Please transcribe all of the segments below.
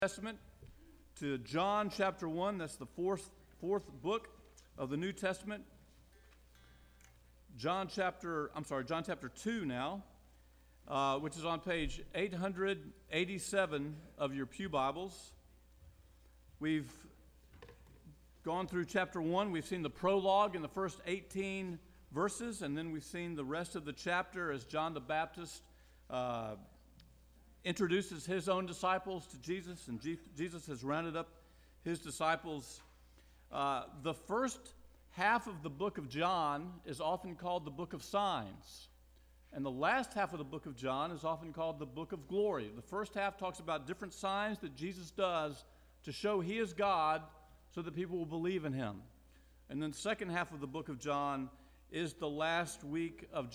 Testament to John chapter 1. That's the fourth book of the New Testament. John chapter 2 now, which is on page 887 of your pew Bibles. We've gone through chapter 1. We've seen the prologue in the first 18 verses, and then we've seen the rest of the chapter as John the Baptist introduces his own disciples to Jesus, and Jesus has rounded up his disciples. The first half of the book of John is often called the book of signs, and the last half of the book of John is often called the book of glory. The first half talks about different signs that Jesus does to show he is God so that people will believe in him. And then the second half of the book of John is the last week of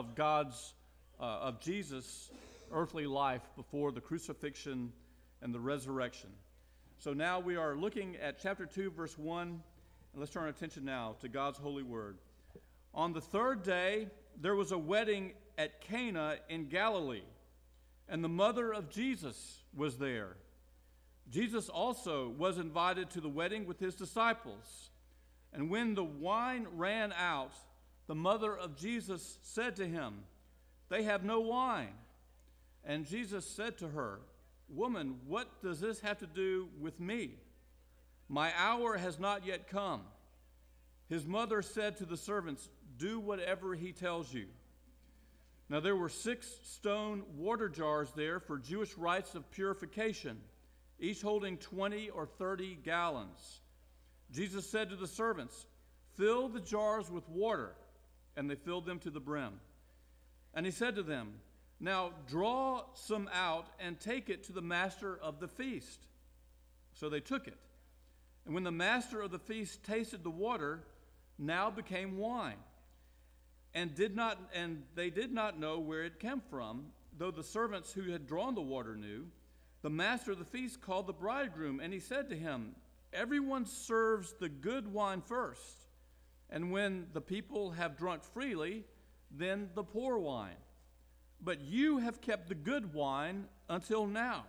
Jesus' earthly life before the crucifixion and the resurrection. So now we are looking at chapter 2, verse 1, and let's turn our attention now to God's holy word. On the third day, there was a wedding at Cana in Galilee, and the mother of Jesus was there. Jesus also was invited to the wedding with his disciples. And when the wine ran out, the mother of Jesus said to him, "They have no wine." And Jesus said to her, "Woman, what does this have to do with me? My hour has not yet come." His mother said to the servants, "Do whatever he tells you." Now there were 6 stone water jars there for Jewish rites of purification, each holding 20 or 30 gallons. Jesus said to the servants, "Fill the jars with water," and they filled them to the brim. And he said to them, "Now draw some out and take it to the master of the feast." So they took it. And when the master of the feast tasted the water, now became wine, and they did not know where it came from, though the servants who had drawn the water knew. The master of the feast called the bridegroom, and he said to him, "Everyone serves the good wine first, and when the people have drunk freely, then the poor wine. But you have kept the good wine until now."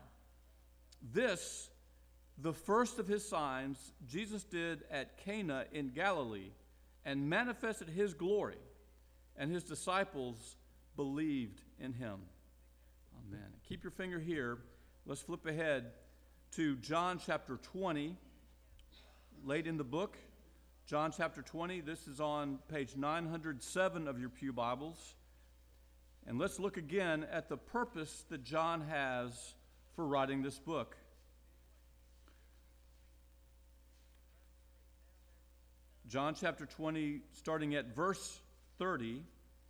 This, the first of his signs, Jesus did at Cana in Galilee, and manifested his glory, and his disciples believed in him. Amen. Keep your finger here. Let's flip ahead to John chapter 20, late in the book. John chapter 20, this is on page 907 of your pew Bibles. And let's look again at the purpose that John has for writing this book. John chapter 20, starting at verse 30.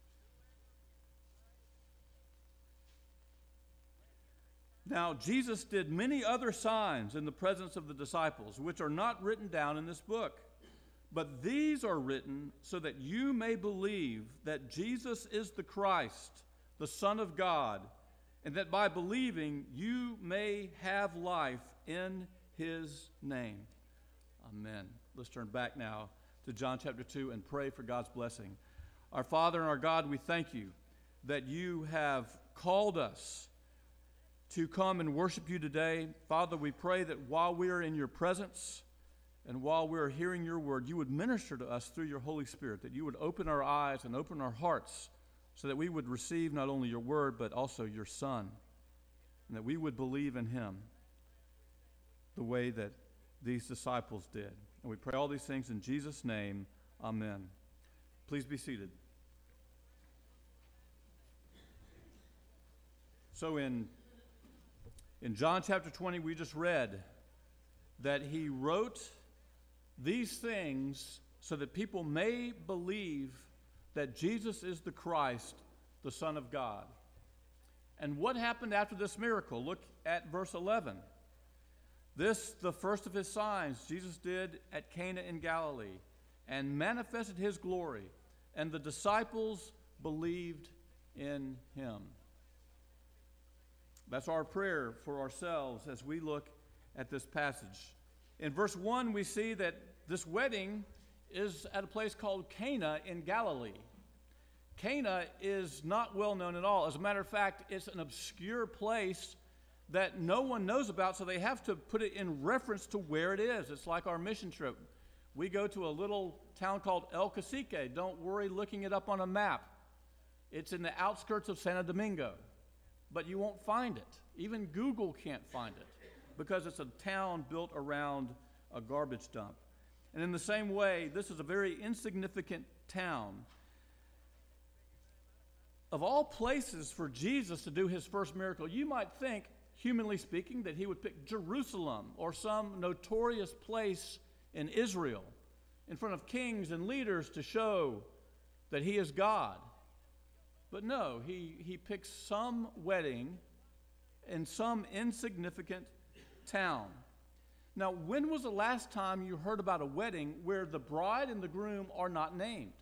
Now Jesus did many other signs in the presence of the disciples, which are not written down in this book. But these are written so that you may believe that Jesus is the Christ, the Son of God, and that by believing you may have life in his name. Amen. Let's turn back now to John chapter 2 and pray for God's blessing. Our Father and our God, we thank you that you have called us to come and worship you today. Father, we pray that while we are in your presence, and while we're hearing your word, you would minister to us through your Holy Spirit, that you would open our eyes and open our hearts so that we would receive not only your word, but also your Son, and that we would believe in him the way that these disciples did. And we pray all these things in Jesus' name. Amen. Please be seated. So in John chapter 20, we just read that he wrote these things so that people may believe that Jesus is the Christ, the Son of God. And what happened after this miracle? Look at verse 11. This, the first of his signs, Jesus did at Cana in Galilee, and manifested his glory, and the disciples believed in him. That's our prayer for ourselves as we look at this passage. In verse 1, we see that this wedding is at a place called Cana in Galilee. Cana is not well known at all. As a matter of fact, it's an obscure place that no one knows about, so they have to put it in reference to where it is. It's like our mission trip. We go to a little town called El Cacique. Don't worry looking it up on a map. It's in the outskirts of Santo Domingo, but you won't find it. Even Google can't find it because it's a town built around a garbage dump. And in the same way, this is a very insignificant town. Of all places for Jesus to do his first miracle, you might think, humanly speaking, that he would pick Jerusalem or some notorious place in Israel in front of kings and leaders to show that he is God. But no, he picks some wedding in some insignificant town. Now, when was the last time you heard about a wedding where the bride and the groom are not named?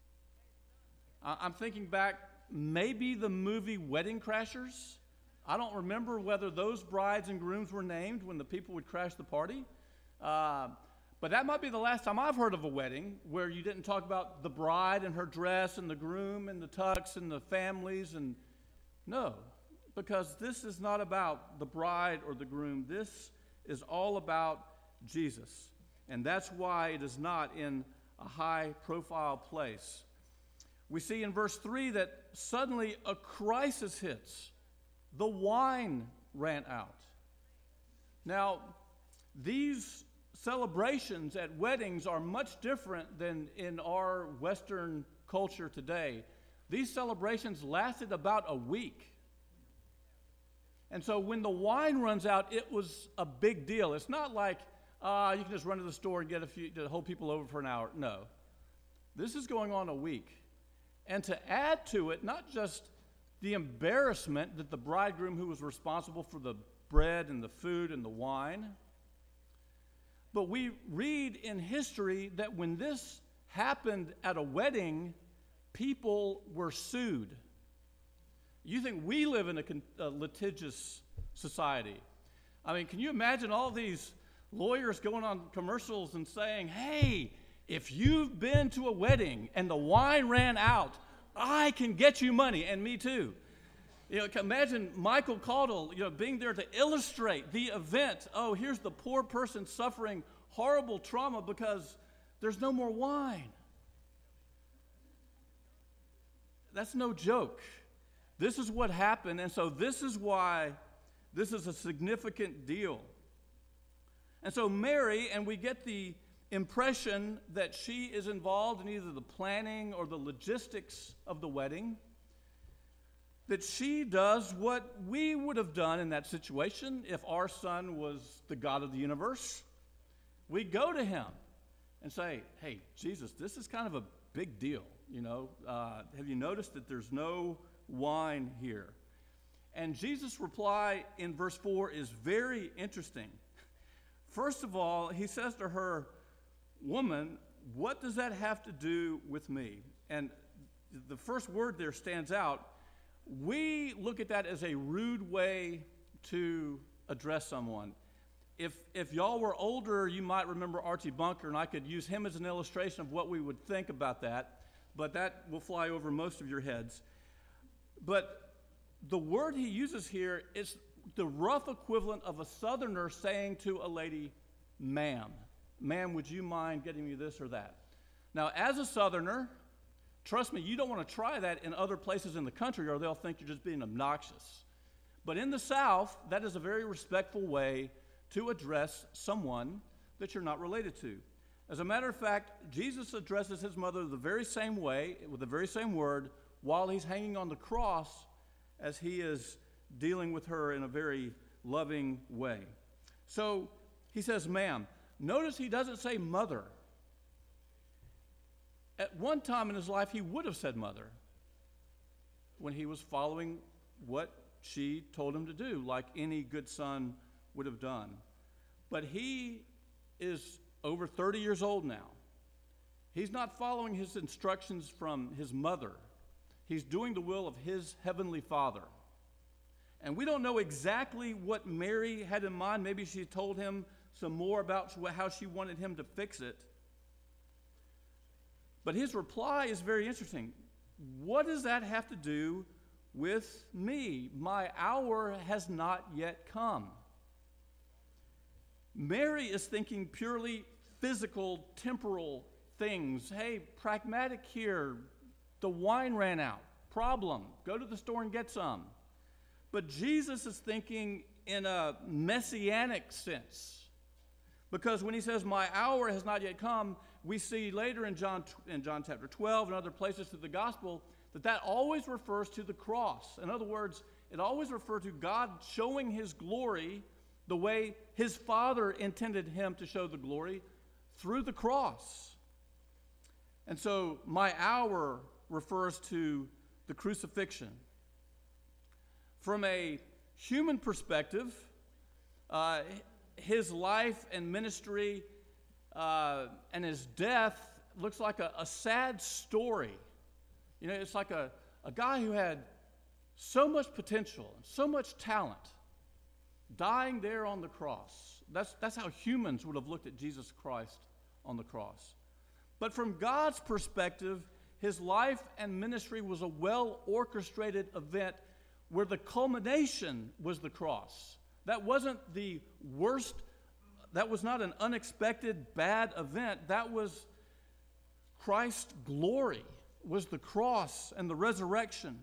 I'm thinking back, maybe the movie Wedding Crashers. I don't remember whether those brides and grooms were named when the people would crash the party. But that might be the last time I've heard of a wedding where you didn't talk about the bride and her dress and the groom and the tux and the families. And no, because this is not about the bride or the groom. This is all about Jesus. And that's why it is not in a high-profile place. We see in verse 3 that suddenly a crisis hits. The wine ran out. Now, these celebrations at weddings are much different than in our Western culture today. These celebrations lasted about a week. And so when the wine runs out, it was a big deal. It's not like you can just run to the store and get to hold people over for an hour. No. This is going on a week. And to add to it, not just the embarrassment that the bridegroom who was responsible for the bread and the food and the wine, but we read in history that when this happened at a wedding, people were sued. You think we live in a litigious society. I mean, can you imagine all these lawyers going on commercials and saying, hey, if you've been to a wedding and the wine ran out, I can get you money, and me too. Imagine Michael Caudle, being there to illustrate the event. Oh, here's the poor person suffering horrible trauma because there's no more wine. That's no joke. This is what happened, and so this is why this is a significant deal. And so Mary, and we get the impression that she is involved in either the planning or the logistics of the wedding, that she does what we would have done in that situation if our son was the God of the universe. We go to him and say, hey, Jesus, this is kind of a big deal. Have you noticed that there's no wine here? And Jesus' reply in verse 4 is very interesting. First of all, he says to her, woman, what does that have to do with me? And the first word there stands out. We look at that as a rude way to address someone. If y'all were older, you might remember Archie Bunker, and I could use him as an illustration of what we would think about that, but that will fly over most of your heads. But the word he uses here is the rough equivalent of a Southerner saying to a lady, ma'am. Ma'am, would you mind getting me this or that? Now, as a Southerner, trust me, you don't want to try that in other places in the country or they'll think you're just being obnoxious. But in the South, that is a very respectful way to address someone that you're not related to. As a matter of fact, Jesus addresses his mother the very same way, with the very same word, while he's hanging on the cross as he is dealing with her in a very loving way. So he says, ma'am. Notice he doesn't say mother. At one time in his life, he would have said mother when he was following what she told him to do, like any good son would have done. But he is over 30 years old now. He's not following his instructions from his mother. He's doing the will of his heavenly Father. And we don't know exactly what Mary had in mind. Maybe she told him some more about how she wanted him to fix it. But his reply is very interesting. What does that have to do with me. My hour has not yet come. Mary is thinking purely physical, temporal things. Hey, pragmatic here. The wine ran out. Problem. Go to the store and get some. But Jesus is thinking in a messianic sense. Because when he says, my hour has not yet come, we see later in John chapter 12 and other places through the gospel that always refers to the cross. In other words, it always refers to God showing his glory the way his Father intended him to show the glory, through the cross. And so my hour refers to the crucifixion. From a human perspective, his life and ministry and his death looks like a sad story. You know, it's like a guy who had so much potential and so much talent dying there on the cross. That's how humans would have looked at Jesus Christ on the cross. But from God's perspective, his life and ministry was a well-orchestrated event where the culmination was the cross. That wasn't the worst, that was not an unexpected bad event. That was Christ's glory, was the cross and the resurrection.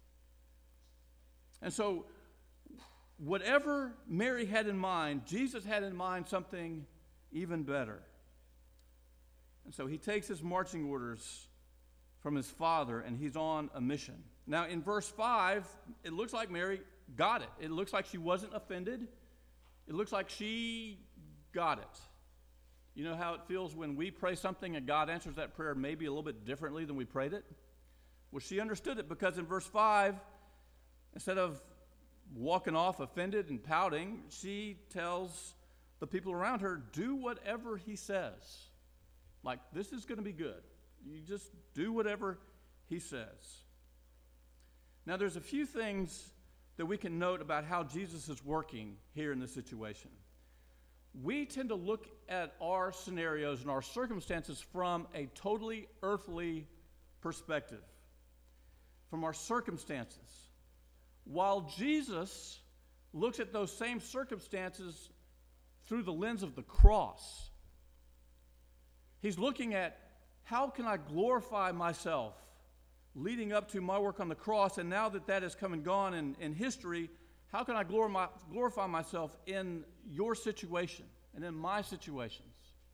And so, whatever Mary had in mind, Jesus had in mind something even better. And so he takes his marching orders from his Father, and he's on a mission. Now, in verse 5, it looks like Mary got it. It looks like she wasn't offended. It looks like she got it. You know how it feels when we pray something and God answers that prayer maybe a little bit differently than we prayed it? Well, she understood it, because in verse 5, instead of walking off offended and pouting, she tells the people around her, do whatever he says. Like, this is going to be good. You just do whatever he says. Now, there's a few things that we can note about how Jesus is working here in this situation. We tend to look at our scenarios and our circumstances from a totally earthly perspective, from our circumstances, while Jesus looks at those same circumstances through the lens of the cross. He's looking at, how can I glorify myself leading up to my work on the cross, and now that has come and gone in history, how can I glorify myself in your situation and in my situations?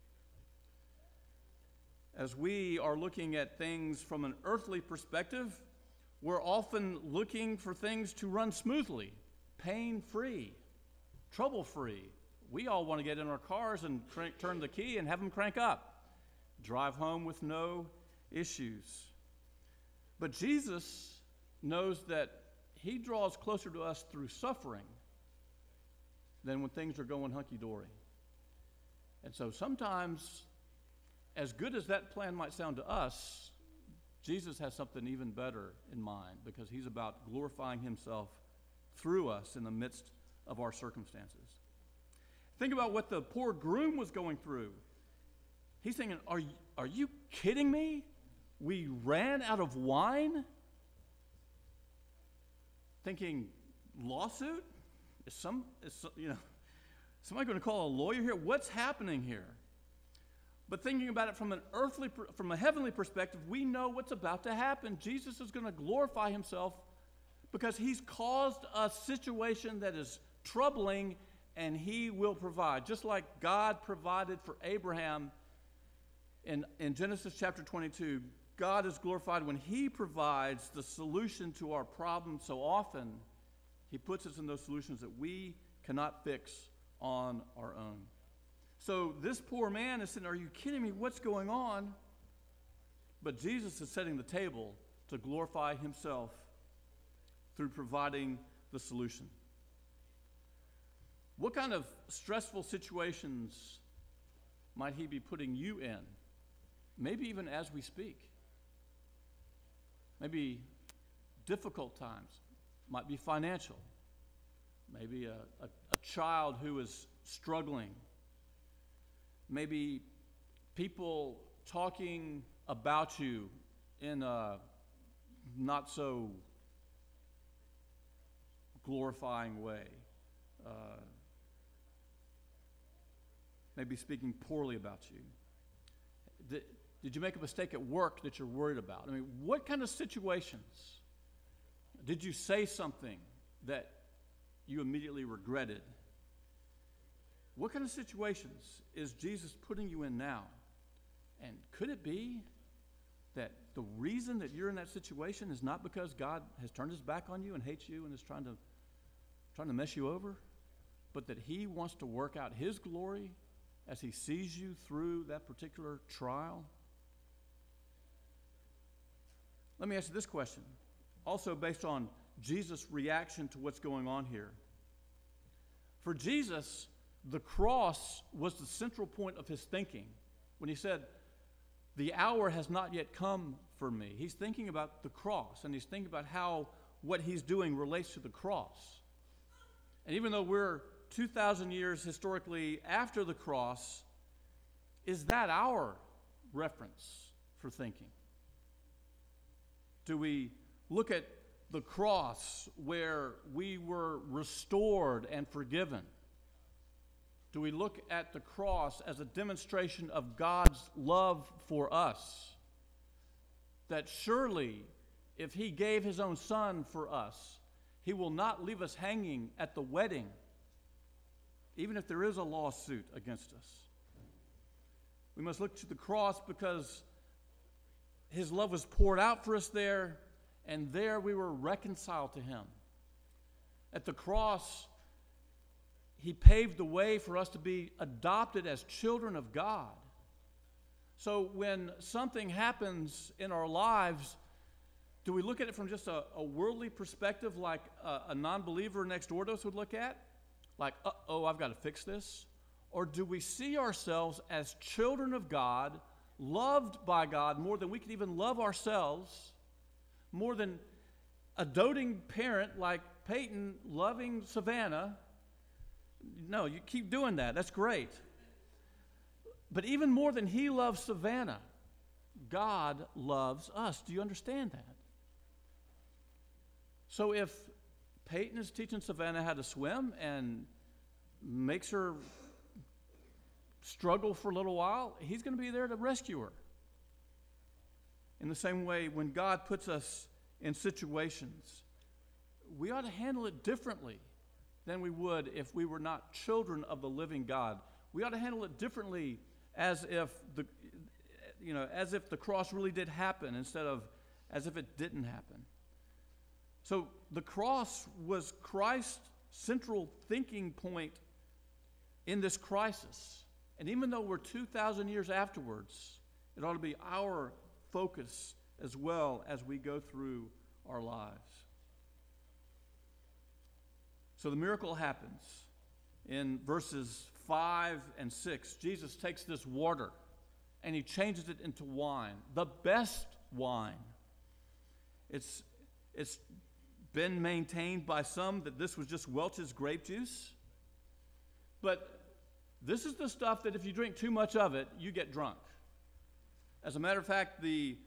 As we are looking at things from an earthly perspective, we're often looking for things to run smoothly, pain-free, trouble-free. We all want to get in our cars and turn the key and have them crank up. Drive home with no issues. But Jesus knows that he draws closer to us through suffering than when things are going hunky-dory. And so sometimes, as good as that plan might sound to us, Jesus has something even better in mind, because he's about glorifying himself through us in the midst of our circumstances. Think about what the poor groom was going through. He's thinking, are you kidding me? We ran out of wine? Thinking, lawsuit? Is somebody going to call a lawyer here? What's happening here? But thinking about it from a heavenly perspective, we know what's about to happen. Jesus is going to glorify himself because he's caused a situation that is troubling, and he will provide. Just like God provided for Abraham in Genesis chapter 22, God is glorified when he provides the solution to our problem. So often, he puts us in those solutions that we cannot fix on our own. So this poor man is saying, are you kidding me? What's going on? But Jesus is setting the table to glorify himself through providing the solution. What kind of stressful situations might he be putting you in? Maybe even as we speak. Maybe difficult times. Might be financial. Maybe a child who is struggling. Maybe people talking about you in a not so glorifying way. Maybe speaking poorly about you. Did you make a mistake at work that you're worried about? I mean, what kind of situations? Did you say something that you immediately regretted? What kind of situations is Jesus putting you in now? And could it be that the reason that you're in that situation is not because God has turned his back on you and hates you and is trying to mess you over, but that he wants to work out his glory as he sees you through that particular trial? Let me ask you this question, also based on Jesus' reaction to what's going on here. For Jesus, the cross was the central point of his thinking. When he said, the hour has not yet come for me, he's thinking about the cross, and he's thinking about how what he's doing relates to the cross. And even though we're 2,000 years historically after the cross, is that our reference for thinking? Do we look at the cross where we were restored and forgiven? Do we look at the cross as a demonstration of God's love for us? That surely, if he gave his own son for us, he will not leave us hanging at the wedding, even if there is a lawsuit against us. We must look to the cross because his love was poured out for us there, and there we were reconciled to him. At the cross, he paved the way for us to be adopted as children of God. So when something happens in our lives, do we look at it from just a worldly perspective like a non-believer next door to us would look at? Like, I've got to fix this? Or do we see ourselves as children of God, loved by God more than we could even love ourselves, more than a doting parent like Peyton loving Savannah? No, you keep doing that. That's great. But even more than he loves Savannah, God loves us. Do you understand that? So if Peyton is teaching Savannah how to swim and makes her struggle for a little while, he's going to be there to rescue her. In the same way, when God puts us in situations, we ought to handle it differently than we would if we were not children of the living God. We ought to handle it differently as if the cross really did happen instead of as if it didn't happen. So the cross was Christ's central thinking point in this crisis. And even though we're 2,000 years afterwards, it ought to be our focus as well as we go through our lives. So the miracle happens in verses 5 and 6. Jesus takes this water and he changes it into wine, the best wine. It's been maintained by some that this was just Welch's grape juice. But this is the stuff that if you drink too much of it, you get drunk. As a matter of fact, the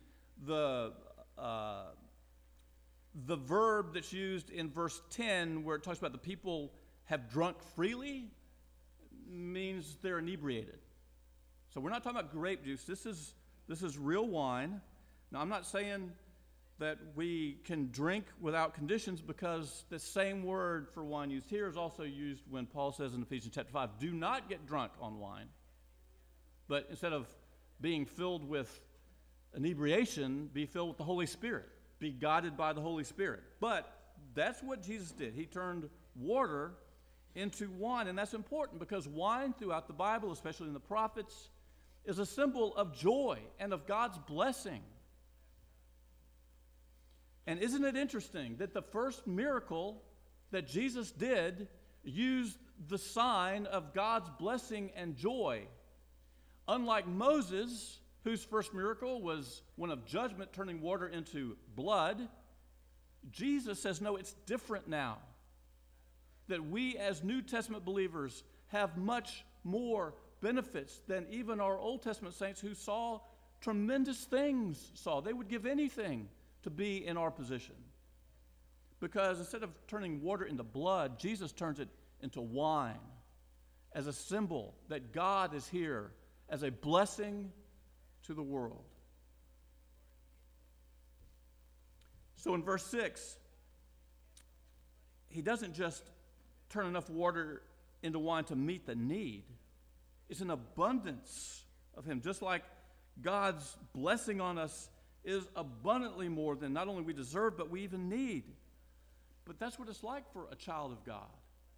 verb that's used in verse 10 where it talks about the people have drunk freely means they're inebriated. So we're not talking about grape juice. This is real wine. Now, I'm not saying that we can drink without conditions, because the same word for wine used here is also used when Paul says in Ephesians chapter 5, do not get drunk on wine. But instead of being filled with inebriation, be filled with the Holy Spirit. Be guided by the Holy Spirit. But that's what Jesus did. He turned water into wine. And that's important because wine throughout the Bible, especially in the prophets, is a symbol of joy and of God's blessing. And isn't it interesting that the first miracle that Jesus did used the sign of God's blessing and joy? Unlike Moses, whose first miracle was one of judgment, turning water into blood, Jesus says, no, it's different now. That we as New Testament believers have much more benefits than even our Old Testament saints who saw tremendous things saw. They would give anything to be in our position. Because instead of turning water into blood, Jesus turns it into wine as a symbol that God is here as a blessing to the world. So in verse 6, he doesn't just turn enough water into wine to meet the need. It's an abundance of him, just like God's blessing on us is abundantly more than not only we deserve, but we even need. But that's what it's like for a child of God.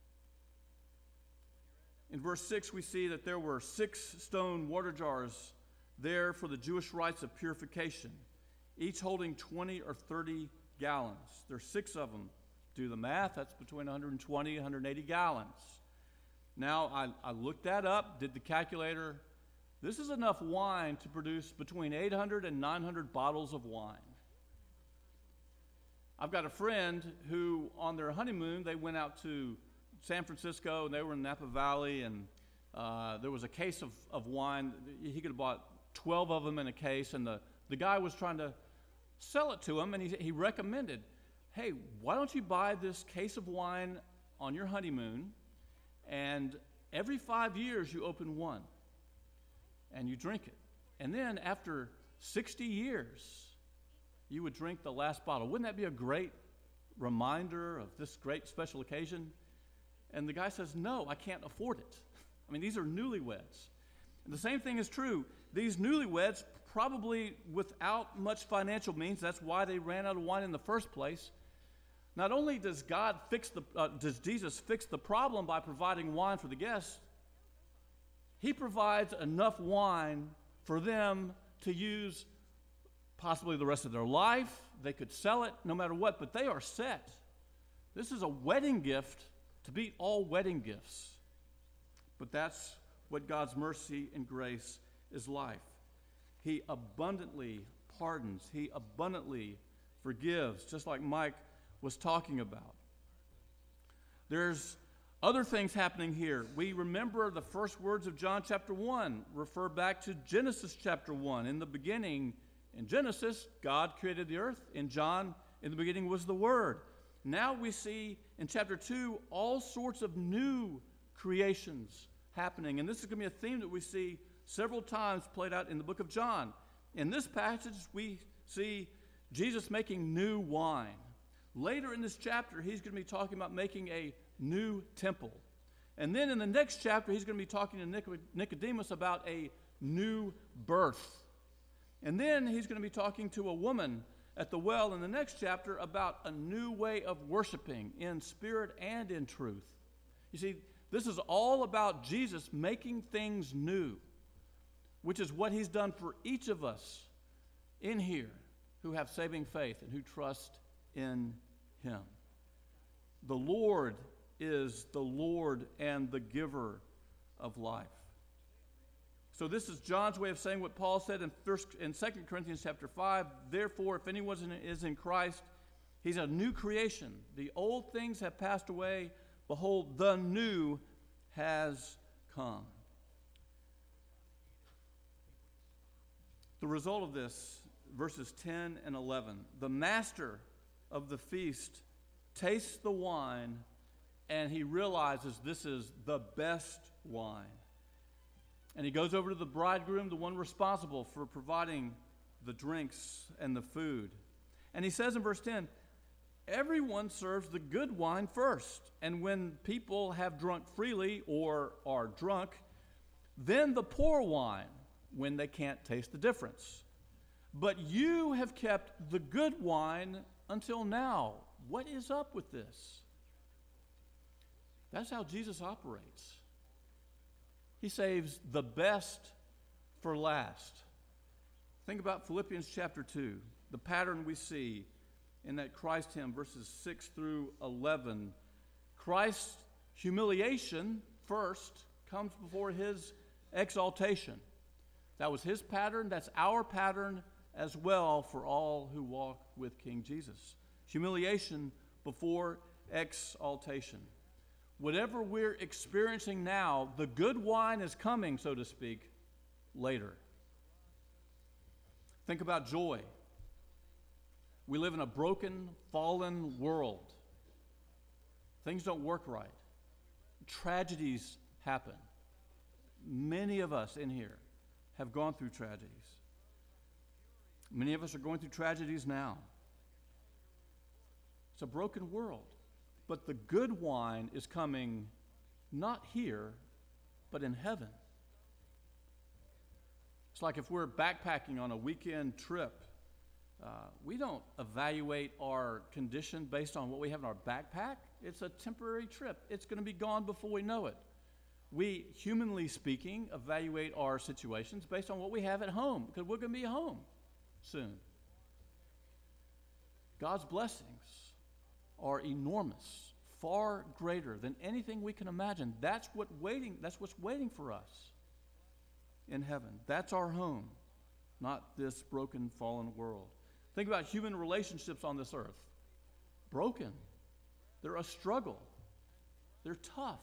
In verse 6, we see that there were 6 stone water jars there for the Jewish rites of purification, each holding 20 or 30 gallons. There's 6 of them. Do the math, that's between 120 and 180 gallons. Now, I looked that up, did the calculator. This is enough wine to produce between 800 and 900 bottles of wine. I've got a friend who, on their honeymoon, they went out to San Francisco, and they were in Napa Valley, and there was a case of wine. He could have bought 12 of them in a case, and the guy was trying to sell it to him, and he recommended, hey, why don't you buy this case of wine on your honeymoon, and every 5 years you open one, and you drink it. And then after 60 years, you would drink the last bottle. Wouldn't that be a great reminder of this great special occasion? And the guy says, no, I can't afford it. I mean, these are newlyweds. And the same thing is true. These newlyweds, probably without much financial means, that's why they ran out of wine in the first place. Not only does does Jesus fix the problem by providing wine for the guests, he provides enough wine for them to use possibly the rest of their life. They could sell it no matter what, but they are set. This is a wedding gift to beat all wedding gifts. But that's what God's mercy and grace is like. He abundantly pardons. He abundantly forgives, just like Mike was talking about. There's other things happening here. We remember the first words of John chapter 1 refer back to Genesis chapter 1. In the beginning, in Genesis, God created the earth. In John, in the beginning was the Word. Now we see in chapter 2 all sorts of new creations happening. And this is going to be a theme that we see several times played out in the book of John. In this passage, we see Jesus making new wine. Later in this chapter, he's going to be talking about making a new temple. And then in the next chapter, he's going to be talking to Nicodemus about a new birth. And then he's going to be talking to a woman at the well in the next chapter about a new way of worshiping in spirit and in truth. You see, this is all about Jesus making things new, which is what he's done for each of us in here who have saving faith and who trust in him. The Lord is the Lord and the giver of life. So this is John's way of saying what Paul said in 2 Corinthians chapter 5. Therefore, if anyone is in Christ, he's a new creation. The old things have passed away. Behold, the new has come. The result of this, verses 10 and 11, the master of the feast tastes the wine, and he realizes this is the best wine. And he goes over to the bridegroom, the one responsible for providing the drinks and the food. And he says in verse 10, everyone serves the good wine first, and when people have drunk freely or are drunk, then the poor wine, when they can't taste the difference. But you have kept the good wine until now. What is up with this? That's how Jesus operates. He saves the best for last. Think about Philippians chapter 2, the pattern we see in that Christ hymn, verses 6 through 11. Christ's humiliation first comes before his exaltation. That was his pattern. That's our pattern as well for all who walk with King Jesus. Humiliation before exaltation. Whatever we're experiencing now, the good wine is coming, so to speak, later. Think about joy. We live in a broken, fallen world. Things don't work right. Tragedies happen. Many of us in here have gone through tragedies. Many of us are going through tragedies now. It's a broken world. But the good wine is coming not here, but in heaven. It's like if we're backpacking on a weekend trip, we don't evaluate our condition based on what we have in our backpack. It's a temporary trip. It's going to be gone before we know it. We, humanly speaking, evaluate our situations based on what we have at home, because we're going to be home soon. God's blessings are enormous, far greater than anything we can imagine. That's what's waiting for us in heaven. That's our home, not this broken, fallen world. Think about human relationships on this earth. Broken. They're a struggle. They're tough.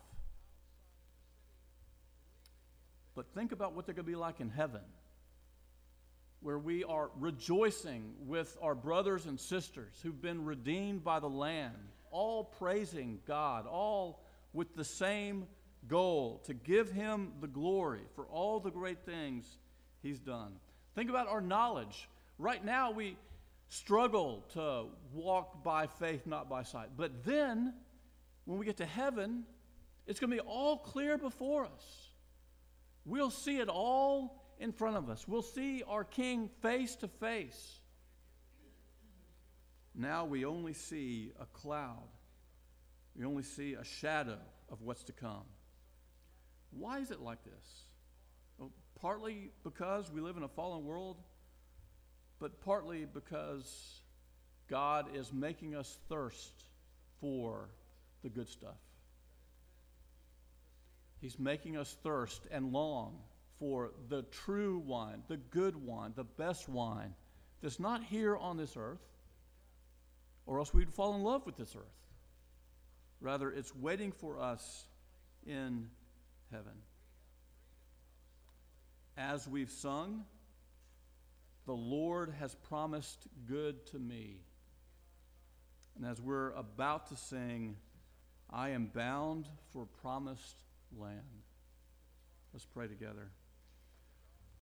But think about what they're going to be like in heaven, where we are rejoicing with our brothers and sisters who've been redeemed by the Lamb, all praising God, all with the same goal, to give Him the glory for all the great things He's done. Think about our knowledge. Right now we struggle to walk by faith, not by sight. But then, when we get to heaven, it's going to be all clear before us. We'll see it all in front of us. We'll see our King face to face. Now we only see a cloud. We only see a shadow of what's to come. Why is it like this? Well, partly because we live in a fallen world, but partly because God is making us thirst for the good stuff. He's making us thirst and long for the true wine, the good wine, the best wine that's not here on this earth, or else we'd fall in love with this earth. Rather, it's waiting for us in heaven. As we've sung, the Lord has promised good to me. And as we're about to sing, I am bound for promised land. Let's pray together.